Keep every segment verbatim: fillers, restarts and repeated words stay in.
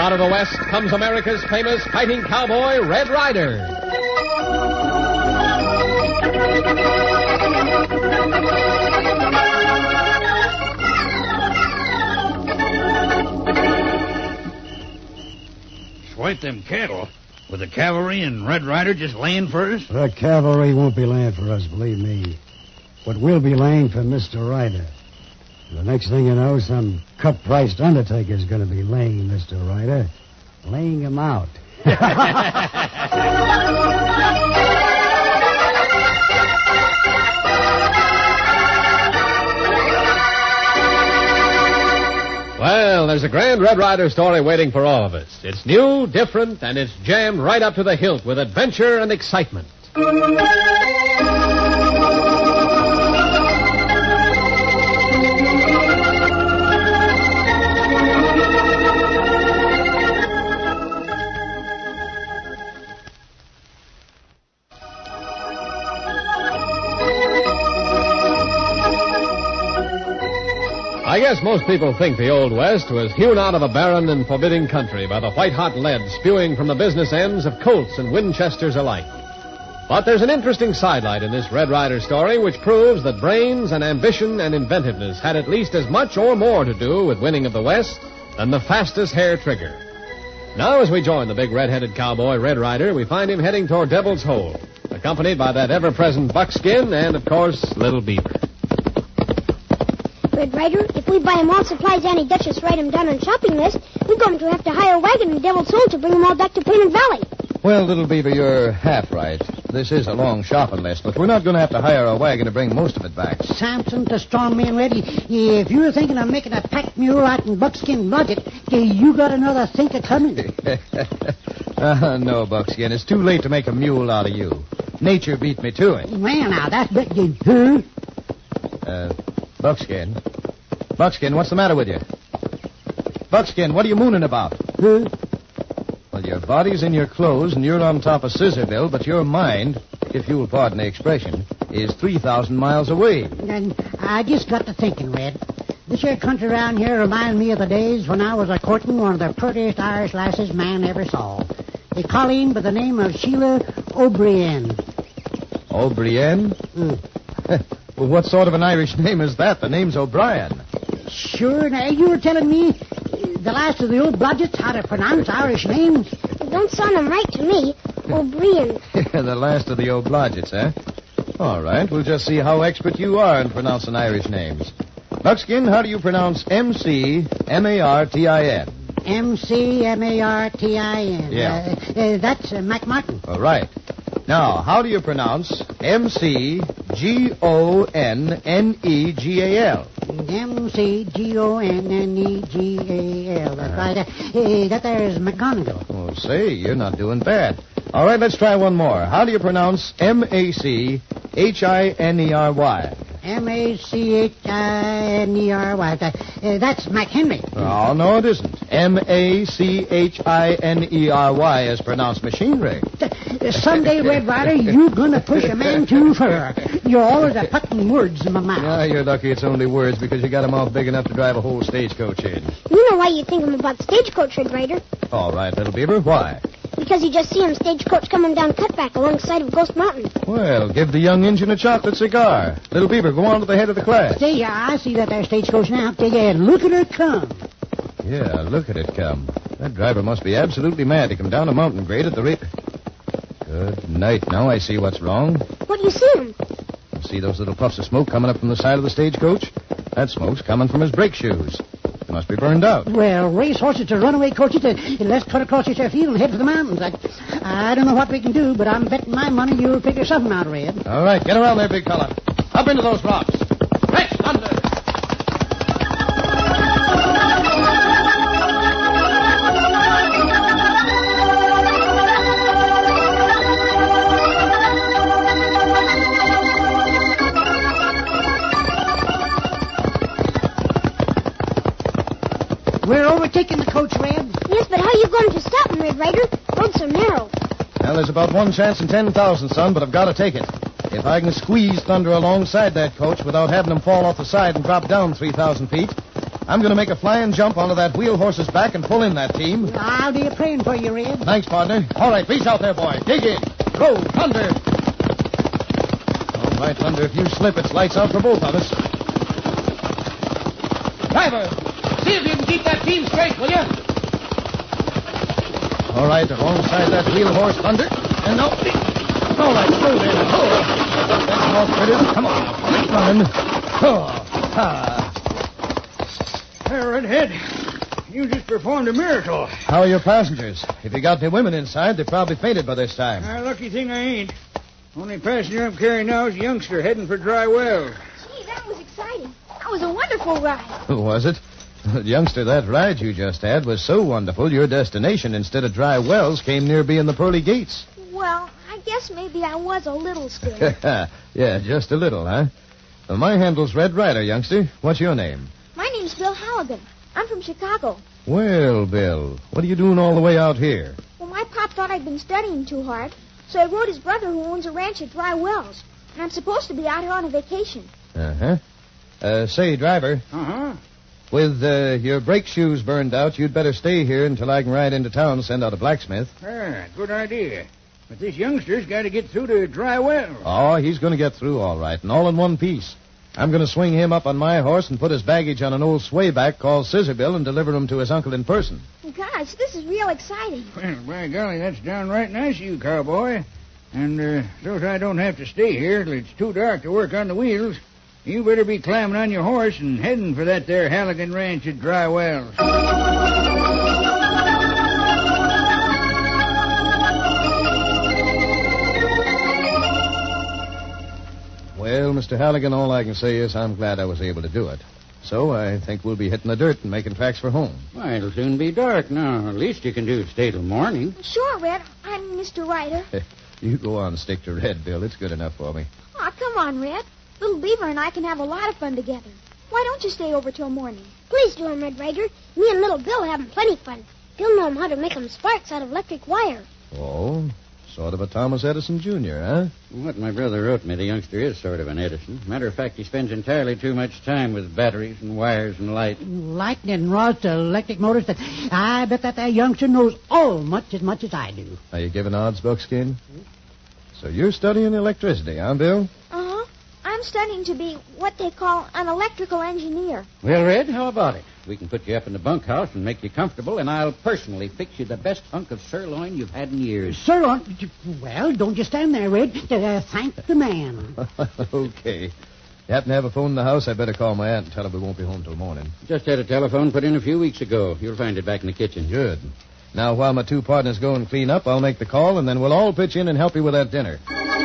out of the West comes America's famous fighting cowboy, Red Ryder. Swipe them cattle with the cavalry and Red Ryder just laying for us? The cavalry won't be laying for us, believe me. But we'll be laying for Mister Ryder. The next thing you know, some cut-priced undertaker's going to be laying Mister Ryder. Laying him out. Well, there's a grand Red Ryder story waiting for all of us. It's new, different, and it's jammed right up to the hilt with adventure and excitement. I guess most people think the Old West was hewn out of a barren and forbidding country by the white-hot lead spewing from the business ends of Colts and Winchesters alike. But there's an interesting sidelight in this Red Ryder story which proves that brains and ambition and inventiveness had at least as much or more to do with winning of the West than the fastest hair trigger. Now, as we join the big red-headed cowboy, Red Ryder, we find him heading toward Devil's Hole, accompanied by that ever-present Buckskin and, of course, Little Beaver. Red Ryder, if we buy him all supplies Annie Duchess write him down on shopping list, we're going to have to hire a wagon in Devil's Hole to bring them all back to Painted Valley. Well, Little Beaver, you're half right. This is a long shopping list, but we're not going to have to hire a wagon to bring most of it back. Samson, the strong man, ready. If you're thinking of making a pack mule out in Buckskin budget, you got another thinker coming. uh, no, Buckskin. It's too late to make a mule out of you. Nature beat me to it. Well, now, that's... Huh? Uh... Buckskin. Buckskin, what's the matter with you? Buckskin, what are you mooning about? Huh? Well, your body's in your clothes and you're on top of Scissorville, but your mind, if you'll pardon the expression, is three thousand miles away. And I just got to thinking, Red. This here country around here reminds me of the days when I was a courting one of the prettiest Irish lasses man ever saw. They call him by the name of Sheila O'Brien. O'Brien? Mm. Well, what sort of an Irish name is that? The name's O'Brien. Sure, now you were telling me the last of the old Blodgetts how to pronounce Irish names. It don't sound them right to me. O'Brien. The last of the old Blodgetts, eh? All right, we'll just see how expert you are in pronouncing Irish names. Buckskin, how do you pronounce M C M A R T I N? M C M A R T I N. Yeah. Uh, uh, that's uh, McMartin. All right. Now, how do you pronounce M C G O N N E G A L? M C G O N N E G A L. That's right. Uh, uh, that there's McGonagall. Oh, say, you're not doing bad. All right, let's try one more. How do you pronounce M A C H I N E R Y? M A C H I N E R Y. That, uh, that's McHenry. Oh, no, it isn't. M A C H I N E R Y is pronounced machinery. Uh, someday, Red Ryder, you're going to push a man too far. You're always a putting words in my mouth. Yeah, you're lucky it's only words because you got a mouth big enough to drive a whole stagecoach in. You know why you think I'm about stagecoach, Red Ryder. All right, Little Beaver, why? Because you just see him stagecoach coming down Cutback alongside of Ghost Mountain. Well, give the young Injun a chocolate cigar. Little Beaver, go on to the head of the class. See, I see that there stagecoach now. Yeah, look at her come. Yeah, look at it come. That driver must be absolutely mad to come down a mountain grade at the rate. Good night. Now I see what's wrong. What do you see him? You see those little puffs of smoke coming up from the side of the stagecoach? That smoke's coming from his brake shoes. They must be burned out. Well, race horses to runaway coaches, uh, let's cut across your field and head for the mountains. I, I don't know what we can do, but I'm betting my money you'll figure something out, Red. All right, get around there, big fella. Up into those rocks. Fetch thunder! We're overtaking the coach, Red. Yes, but how are you going to stop him, Red Ryder? Roads are narrow. Well, there's about one chance in ten thousand, son, but I've got to take it. If I can squeeze Thunder alongside that coach without having him fall off the side and drop down three thousand feet, I'm going to make a flying jump onto that wheel horse's back and pull in that team. I'll be praying for you, Red. Thanks, partner. All right, reach out there, boy. Dig in. Go, Thunder. All right, Thunder, if you slip, it's lights out for both of us. Driver, see if you can keep that team straight, will you? All right, alongside that wheel horse, Thunder. And no. All right, slow there. Oh. That's more critters. Come on. Keep running. Oh. Ah. There, Redhead. You just performed a miracle. How are your passengers? If you got the women inside, they probably fainted by this time. Uh, lucky thing I ain't. Only passenger I'm carrying now is a youngster heading for Dry Well. Gee, that was exciting. That was a wonderful ride. Was it? Youngster, that ride you just had was so wonderful, your destination, instead of Dry Wells, came near being the pearly gates. Well, I guess maybe I was a little scared. Yeah, just a little, huh? Well, my handle's Red Ryder, youngster. What's your name? My name's Bill Halligan. I'm from Chicago. Well, Bill, what are you doing all the way out here? Well, my pop thought I'd been studying too hard, so I wrote his brother who owns a ranch at Dry Wells. And I'm supposed to be out here on a vacation. Uh-huh. Uh, say, driver, Uh-huh. with uh, your brake shoes burned out, you'd better stay here until I can ride into town and send out a blacksmith. Ah, good idea. But this youngster's got to get through to Dry Well. Oh, he's going to get through all right, and all in one piece. I'm going to swing him up on my horse and put his baggage on an old swayback called Scissor Bill and deliver him to his uncle in person. Gosh, this is real exciting. Well, by golly, that's downright nice of you, cowboy. And uh, so I don't have to stay here till it's too dark to work on the wheels. You better be climbing on your horse and heading for that there Halligan Ranch at Dry Wells. Well, Mister Halligan, all I can say is I'm glad I was able to do it. So I think we'll be hitting the dirt and making tracks for home. Why, it'll soon be dark now. At least you can do is stay till morning. Sure, Red. I'm Mister Ryder. You go on and stick to Red, Bill. It's good enough for me. Aw, come on, Red. Little Beaver and I can have a lot of fun together. Why don't you stay over till morning? Please do, Red Ryder. Me and Little Bill are having plenty fun. Bill know how to make them sparks out of electric wire. Oh, sort of a Thomas Edison Junior, huh? What my brother wrote me, the youngster is sort of an Edison. Matter of fact, he spends entirely too much time with batteries and wires and light. Lightning rods to electric motors. That I bet that that youngster knows all much as much as I do. Are you giving odds, Buckskin? So you're studying electricity, huh, Bill? Uh-huh. I'm studying to be what they call an electrical engineer. Well, Red, how about it? We can put you up in the bunkhouse and make you comfortable, and I'll personally fix you the best hunk of sirloin you've had in years. Sirloin? Well, don't you stand there, Red. Uh, thank the man. Okay. You happen to have a phone in the house? I better call my aunt and tell her we won't be home till morning. Just had a telephone put in a few weeks ago. You'll find it back in the kitchen. Good. Now, while my two partners go and clean up, I'll make the call, and then we'll all pitch in and help you with that dinner.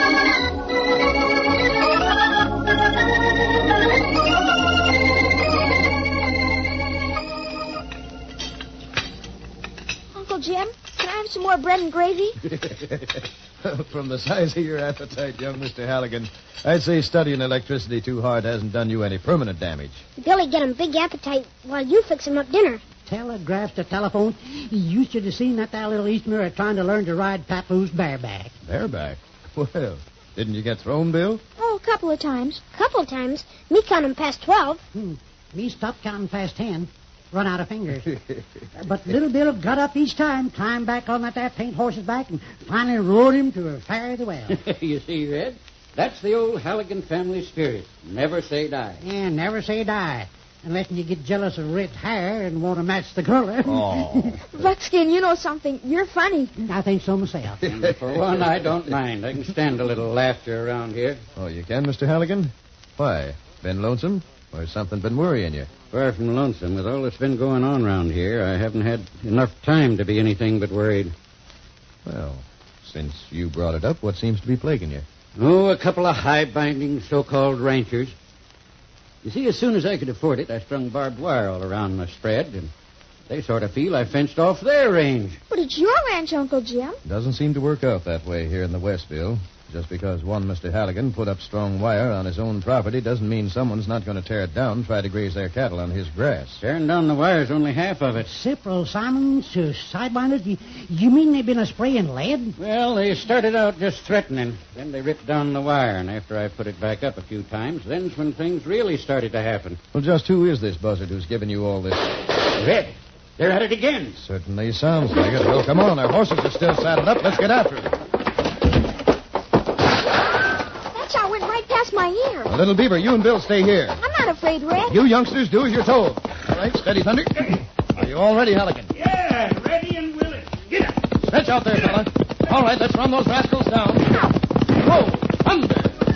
Uncle Jim, can I have some more bread and gravy? From the size of your appetite, young Mister Halligan, I'd say studying electricity too hard hasn't done you any permanent damage. Billy get him big appetite while you fix him up dinner. Telegraphs to telephone. You should have seen that there little Easterner trying to learn to ride Papoose bareback. Bareback? Well, didn't you get thrown, Bill? Oh, a couple of times. Couple of times. Me counting past twelve. Hmm. Me stopped counting past ten. Run out of fingers. But little Bill got up each time, climbed back on that there paint horse's back, and finally rode him to fare thee well. You see, Red? That's the old Halligan family spirit. Never say die. Yeah, never say die. Unless you get jealous of red hair and want to match the color. Oh. Buckskin, you know something. You're funny. I think so myself. And for one, I don't mind. I can stand a little laughter around here. Oh, you can, Mister Halligan? Why? Been lonesome? Or something been worrying you? Far from lonesome. With all that's been going on around here, I haven't had enough time to be anything but worried. Well, since you brought it up, what seems to be plaguing you? Oh, a couple of high-binding so-called ranchers. You see, as soon as I could afford it, I strung barbed wire all around my spread, and they sort of feel I fenced off their range. But it's your ranch, Uncle Jim. Doesn't seem to work out that way here in the West, Bill. Just because one Mister Halligan put up strong wire on his own property doesn't mean someone's not going to tear it down and try to graze their cattle on his grass. Tearing down the wire's only half of it. Cipro, Simons, to sidewinders, you, you mean they've been a spraying lead? Well, they started out just threatening. Then they ripped down the wire, and after I put it back up a few times, then's when things really started to happen. Well, just who is this buzzard who's giving you all this? Red, they're at it again. Certainly sounds like it. Well, come on. Our horses are still saddled up. Let's get after it. Past my ear. Well, Little Beaver, you and Bill stay here. I'm not afraid, Red. You youngsters do as you're told. All right, steady, Thunder. Are you all ready, Halligan? Yeah, ready and willing. Get up. Stretch out there, fella. All right, let's run those rascals down. Whoa, Thunder!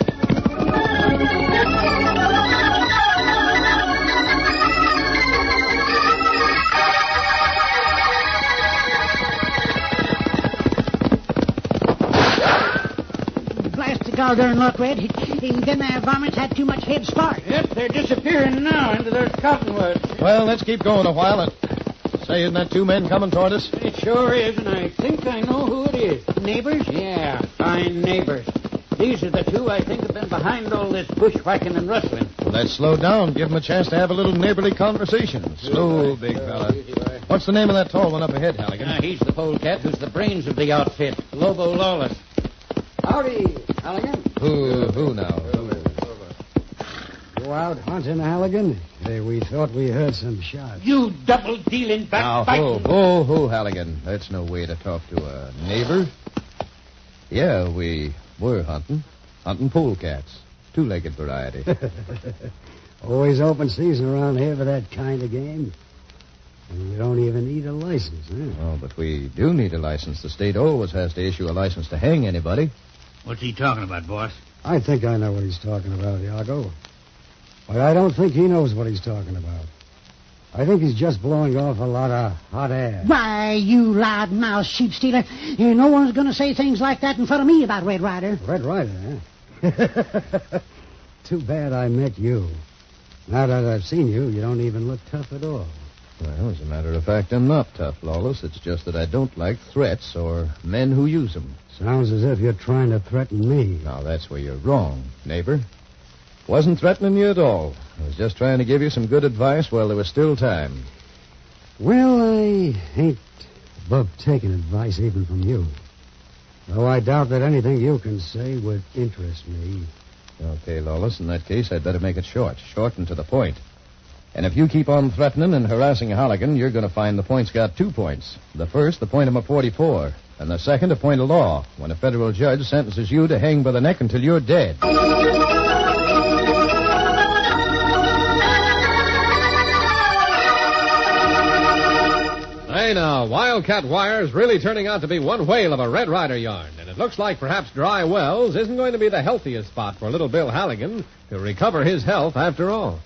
Darn luck, Red. Them there varmints had too much head start. Yep, they're disappearing now into those cottonwoods. Well, let's keep going a while. And say, isn't that two men coming toward us? It sure is, and I think I know who it is. Neighbors? Yeah, fine neighbors. These are the two I think have been behind all this bushwhacking and rustling. Well, let's slow down. Give them a chance to have a little neighborly conversation. Slow, big fella. What's the name of that tall one up ahead, Halligan? Ah, he's the polecat who's the brains of the outfit, Lobo Lawless. Howdy, Halligan. Who, who now? Who? Go out hunting, Halligan? Hey, we thought we heard some shots. You double-dealing Now, backbiting... ho, ho, ho, Halligan. That's no way to talk to a neighbor. Yeah, we were hunting. Hunting polecats. Two-legged variety. Always open season around here for that kind of game. And you don't even need a license, huh? Oh, but we do need a license. The state always has to issue a license to hang anybody. What's he talking about, boss? I think I know what he's talking about, Iago. But I don't think he knows what he's talking about. I think he's just blowing off a lot of hot air. Why, you loud-mouthed sheep stealer. No one's going to say things like that in front of me about Red Rider. Red Rider, huh? Too bad I met you. Now that I've seen you, you don't even look tough at all. Well, as a matter of fact, I'm not tough, Lawless. It's just that I don't like threats or men who use them. Sounds as if you're trying to threaten me. Now, that's where you're wrong, neighbor. Wasn't threatening you at all. I was just trying to give you some good advice while there was still time. Well, I ain't above taking advice even from you. Though I doubt that anything you can say would interest me. Okay, Lawless, in that case, I'd better make it short. Short and to the point. And if you keep on threatening and harassing Halligan, you're going to find the point's got two points. The first, the point of a forty-four. And the second, a point of law, when a federal judge sentences you to hang by the neck until you're dead. Hey, now, Wildcat Wire's really turning out to be one whale of a Red Rider yarn. And it looks like perhaps Dry Wells isn't going to be the healthiest spot for little Bill Halligan to recover his health after all.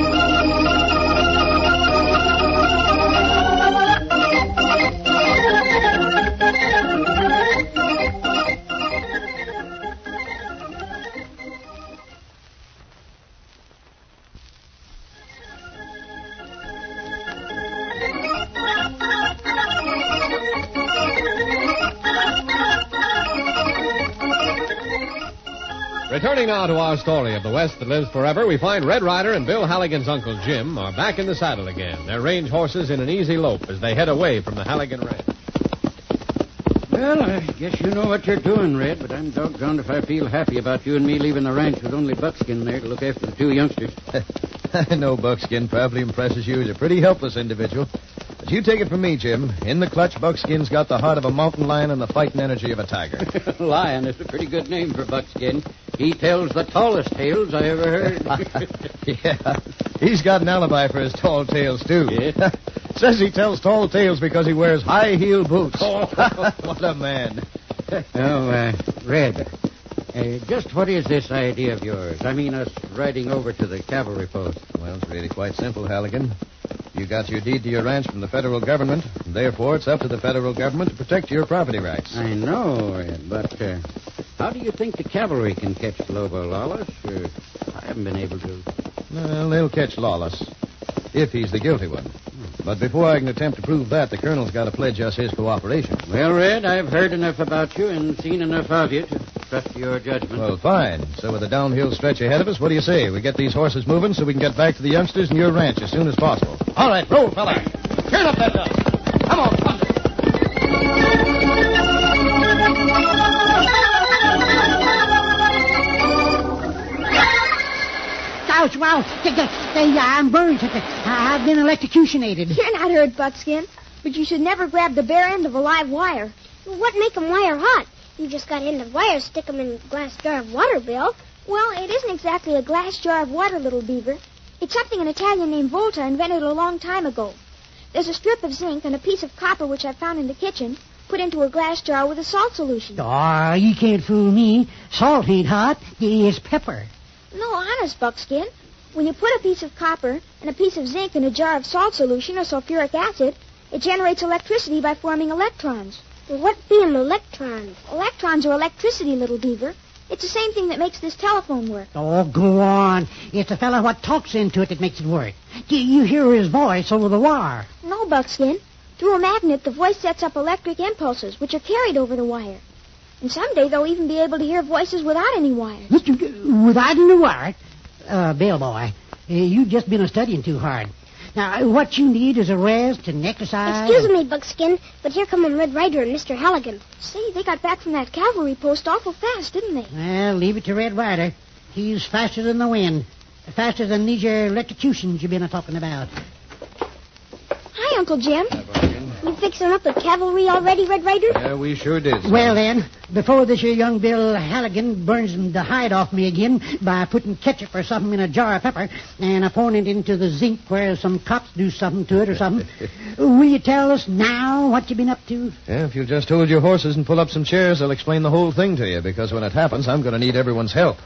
Returning now to our story of the West that lives forever, we find Red Rider and Bill Halligan's Uncle Jim are back in the saddle again, their range horses in an easy lope as they head away from the Halligan ranch. Well, I guess you know what you're doing, Red, but I'm doggone if I feel happy about you and me leaving the ranch with only Buckskin there to look after the two youngsters. I know Buckskin probably impresses you as a pretty helpless individual. But you take it from me, Jim. In the clutch, Buckskin's got the heart of a mountain lion and the fighting energy of a tiger. Lion is a pretty good name for Buckskin. He tells the tallest tales I ever heard. Yeah, he's got an alibi for his tall tales, too. Yeah? Says he tells tall tales because he wears high-heel boots. What a man. Oh, uh, Red, uh, just what is this idea of yours? I mean, us riding over to the cavalry post. Well, it's really quite simple, Halligan. You got your deed to your ranch from the federal government, and therefore it's up to the federal government to protect your property rights. I know, Red, but uh, how do you think the cavalry can catch Lobo Lawless? Uh, I haven't been able to. Well, they'll catch Lawless, if he's the guilty one. But before I can attempt to prove that, the colonel's got to pledge us his cooperation. Well, Red, I've heard enough about you and seen enough of you to trust to your judgment. Well, fine. So with the downhill stretch ahead of us, what do you say? We get these horses moving so we can get back to the youngsters and your ranch as soon as possible. All right, roll, fella. Turn up that dust. Come on, come on. Ouch, wow. I'm burned. I've been electrocutionated. You're not hurt, Buckskin, but you should never grab the bare end of a live wire. What make 'em wire hot? You just got end of wire, stick 'em in a glass jar of water, Bill. Well, it isn't exactly a glass jar of water, little beaver. It's something an Italian named Volta invented a long time ago. There's a strip of zinc and a piece of copper which I found in the kitchen, put into a glass jar with a salt solution. Oh, you can't fool me. Salt ain't hot. It's pepper. No, honest, Buckskin. When you put a piece of copper and a piece of zinc in a jar of salt solution or sulfuric acid, it generates electricity by forming electrons. Well, what be 'em electrons? Electrons are electricity, little beaver. It's the same thing that makes this telephone work. Oh, go on. It's the fella what talks into it that makes it work. You, you hear his voice over the wire. No, Buckskin. Through a magnet, the voice sets up electric impulses, which are carried over the wire. And someday they'll even be able to hear voices without any wires. Without any wire? Uh, Bill boy, you've just been a-studying too hard. Now, what you need is a rest and exercise. Excuse me, Buckskin, but here come Red Ryder and Mister Halligan. Say, they got back from that cavalry post awful fast, didn't they? Well, leave it to Red Ryder. He's faster than the wind. Faster than these your electrocutions you've been a-talking about. Hi, Uncle Jim. You fixing up the cavalry already, Red Ryder? Yeah, we sure did. Son. Well, then, before this here young Bill Halligan burns the hide off me again by putting ketchup or something in a jar of pepper and a pouring it into the zinc where some cops do something to it or something, will you tell us now what you've been up to? Yeah, if you'll just hold your horses and pull up some chairs, I'll explain the whole thing to you, because when it happens, I'm going to need everyone's help.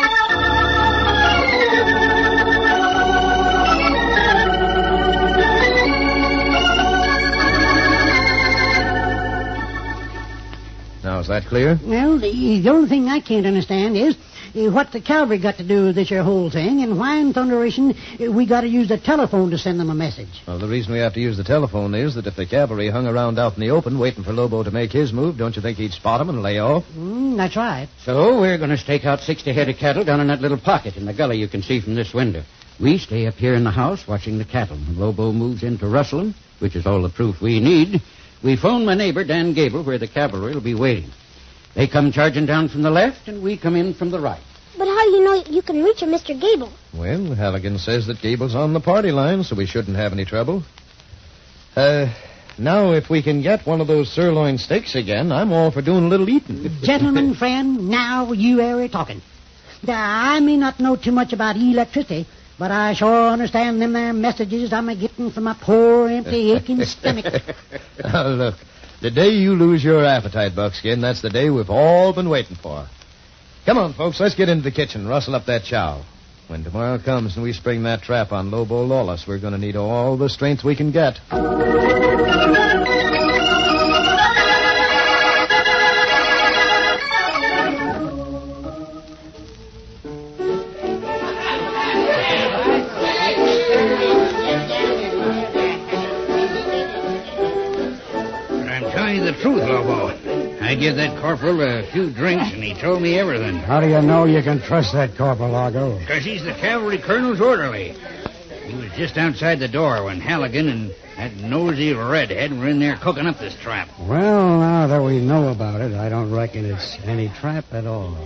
Now, is that clear? Well, the, the only thing I can't understand is uh, what the cavalry got to do with this here whole thing, and why in thunderation uh, we got to use the telephone to send them a message. Well, the reason we have to use the telephone is that if the cavalry hung around out in the open waiting for Lobo to make his move, don't you think he'd spot him and lay off? Mm, that's right. So we're going to stake out sixty head of cattle down in that little pocket in the gully you can see from this window. We stay up here in the house watching the cattle. When Lobo moves in to rustle them, which is all the proof we need, we phone my neighbor, Dan Gable, where the cavalry will be waiting. They come charging down from the left, and we come in from the right. But how do you know you can reach him, Mister Gable? Well, Halligan says that Gable's on the party line, so we shouldn't have any trouble. Uh, now, if we can get one of those sirloin steaks again, I'm all for doing a little eating. Gentlemen, friend, now you are talking. Now, I may not know too much about electricity, but I sure understand them there messages I'm a-getting from my poor, empty, aching stomach. Now, look, the day you lose your appetite, Buckskin, that's the day we've all been waiting for. Come on, folks, let's get into the kitchen and rustle up that chow. When tomorrow comes and we spring that trap on Lobo Lawless, we're going to need all the strength we can get. The truth, Lobo. I give that corporal a few drinks, and he told me everything. How do you know you can trust that Corporal Largo? Because he's the cavalry colonel's orderly. He was just outside the door when Halligan and that nosy redhead were in there cooking up this trap. Well, now that we know about it, I don't reckon it's any trap at all.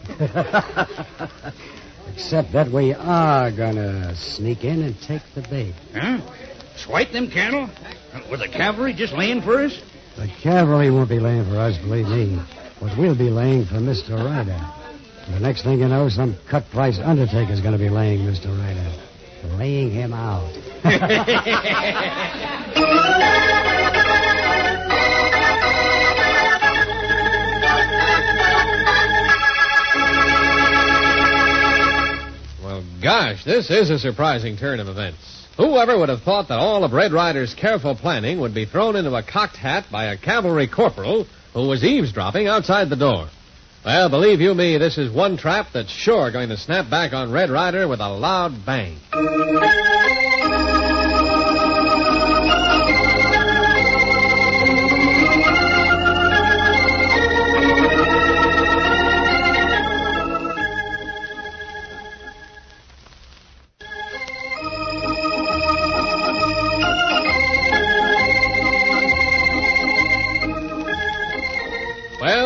Except that we are gonna sneak in and take the bait. Huh? Swipe them cattle? With the cavalry just laying for us? The cavalry won't be laying for us, believe me. But we'll be laying for Mister Ryder. The next thing you know, some cut-price undertaker's going to be laying Mister Ryder. Laying him out. Well, gosh, this is a surprising turn of events. Whoever would have thought that all of Red Ryder's careful planning would be thrown into a cocked hat by a cavalry corporal who was eavesdropping outside the door? Well, believe you me, this is one trap that's sure going to snap back on Red Ryder with a loud bang.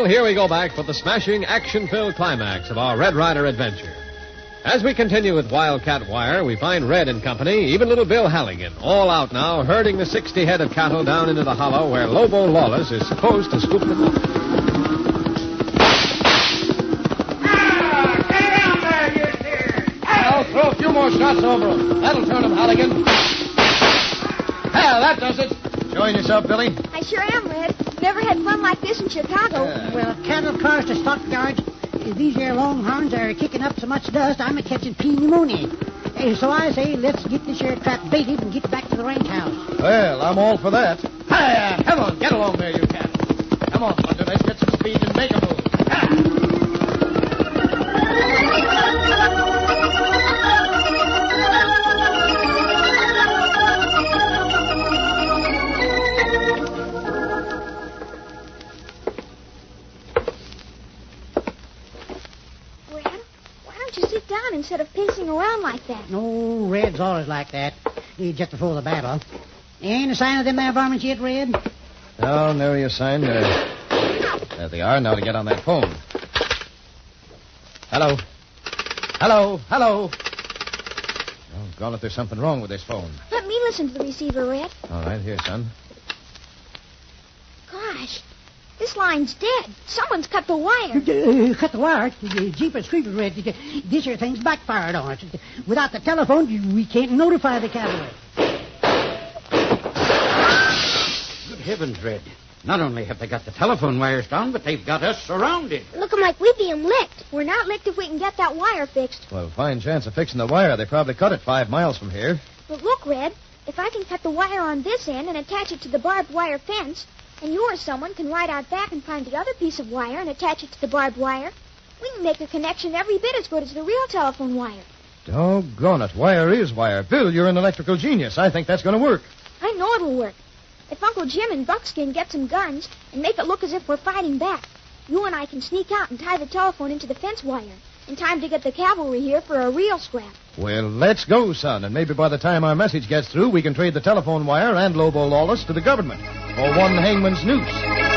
Well, here we go back for the smashing, action-filled climax of our Red Ryder adventure. As we continue with Wildcat Wire, we find Red and company, even little Bill Halligan, all out now herding the sixty head of cattle down into the hollow where Lobo Lawless is supposed to scoop them up. Ah, get down there, you dear. I'll throw a few more shots over him. That'll turn him, Halligan. Hell, that does it. Enjoying yourself, Billy? I sure am, Red. Never had fun like this in Chicago. Yeah. Well, cattle cars to stockyards. These here longhorns are kicking up so much dust, I'm a catching pneumonia. Uh, so I say, let's get this here trap baited and get back to the ranch house. Well, I'm all for that. Hiya! Come on, get along there, you cat. Come on, Thunder, let's get some speed and make a move. Ha! Instead of pacing around like that. No, Red's always like that. He's just before the battle. Ain't a sign of them there varmints yet, Red? Oh, nary a sign. Uh, there they are. Now to get on that phone. Hello. Hello. Hello. Oh, gone if there's something wrong with this phone. Let me listen to the receiver, Red. All right, here, son. Gosh, this line's dead. Someone's cut the wire. Uh, cut the wire. Uh, Jeepers creepers, Red. Uh, This here thing's backfired on us. Without the telephone, we can't notify the cavalry. Good heavens, Red. Not only have they got the telephone wires down, but they've got us surrounded. Looking like we be 'em licked. We're not licked if we can get that wire fixed. Well, fine chance of fixing the wire. They probably cut it five miles from here. But look, Red, if I can cut the wire on this end and attach it to the barbed wire fence, and you or someone can ride out back and find the other piece of wire and attach it to the barbed wire, we can make a connection every bit as good as the real telephone wire. Doggone it. Wire is wire. Bill, you're an electrical genius. I think that's going to work. I know it'll work. If Uncle Jim and Buckskin get some guns and make it look as if we're fighting back, you and I can sneak out and tie the telephone into the fence wire in time to get the cavalry here for a real scrap. Well, let's go, son. And maybe by the time our message gets through, we can trade the telephone wire and Lobo Lawless to the government for one hangman's noose.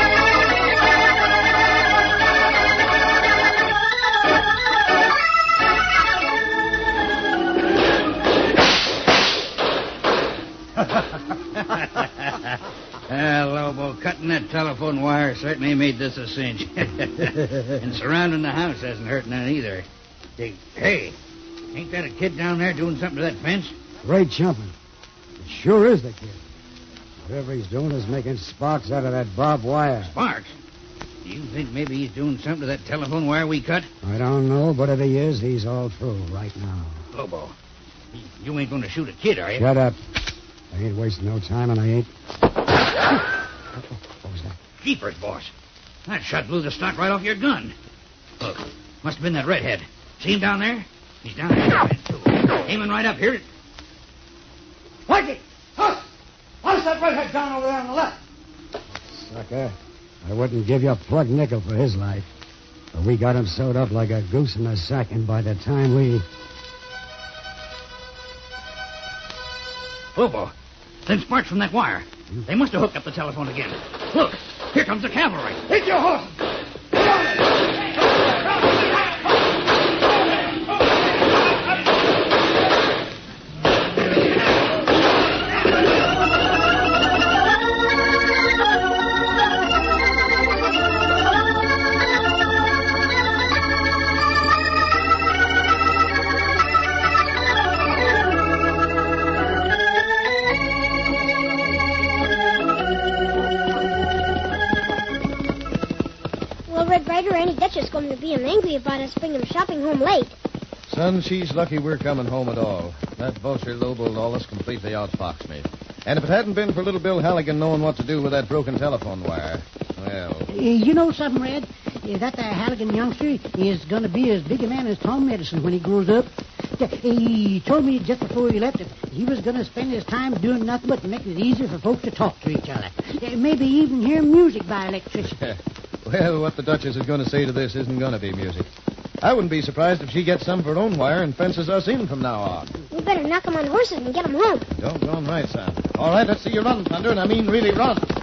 Well, Lobo, cutting that telephone wire certainly made this a cinch. And surrounding the house hasn't hurt none either. Hey, hey, ain't that a kid down there doing something to that fence? Great jumping. It sure is the kid. Whatever he's doing is making sparks out of that barbed wire. Sparks? Do you think maybe he's doing something to that telephone wire we cut? I don't know, but if he is, he's all through right now. Lobo, you ain't going to shoot a kid, are you? Shut up. I ain't wasting no time, and I ain't... What was that? Jeepers, boss. That shot blew the stock right off your gun. Look, must have been that redhead. See him down there? He's down there, too. Aiming right up here. Mikey! Hush! How's that redhead down over there on the left? Sucker. I wouldn't give you a plug nickel for his life. But we got him sewed up like a goose in a sack, and by the time we... Lobo, them sparks from that wire. They must have hooked up the telephone again. Look, here comes the cavalry. Hit your horses! Ryder, Annie Duchess going to be angry about us bringing him shopping home late. Son, she's lucky we're coming home at all. That vulture Lobo Lawless completely outfoxed me. And if it hadn't been for little Bill Halligan knowing what to do with that broken telephone wire, well... Uh, you know something, Red? Uh, that there Halligan youngster is going to be as big a man as Tom Medicine when he grows up. Uh, he told me just before he left that he was going to spend his time doing nothing but making it easier for folks to talk to each other. Uh, maybe even hear music by electricity. Well, what the Duchess is going to say to this isn't going to be music. I wouldn't be surprised if she gets some of her own wire and fences us in from now on. We better knock 'em on horses and get 'em home. Doggone right, son. All right, let's see you run, Thunder, and I mean really run.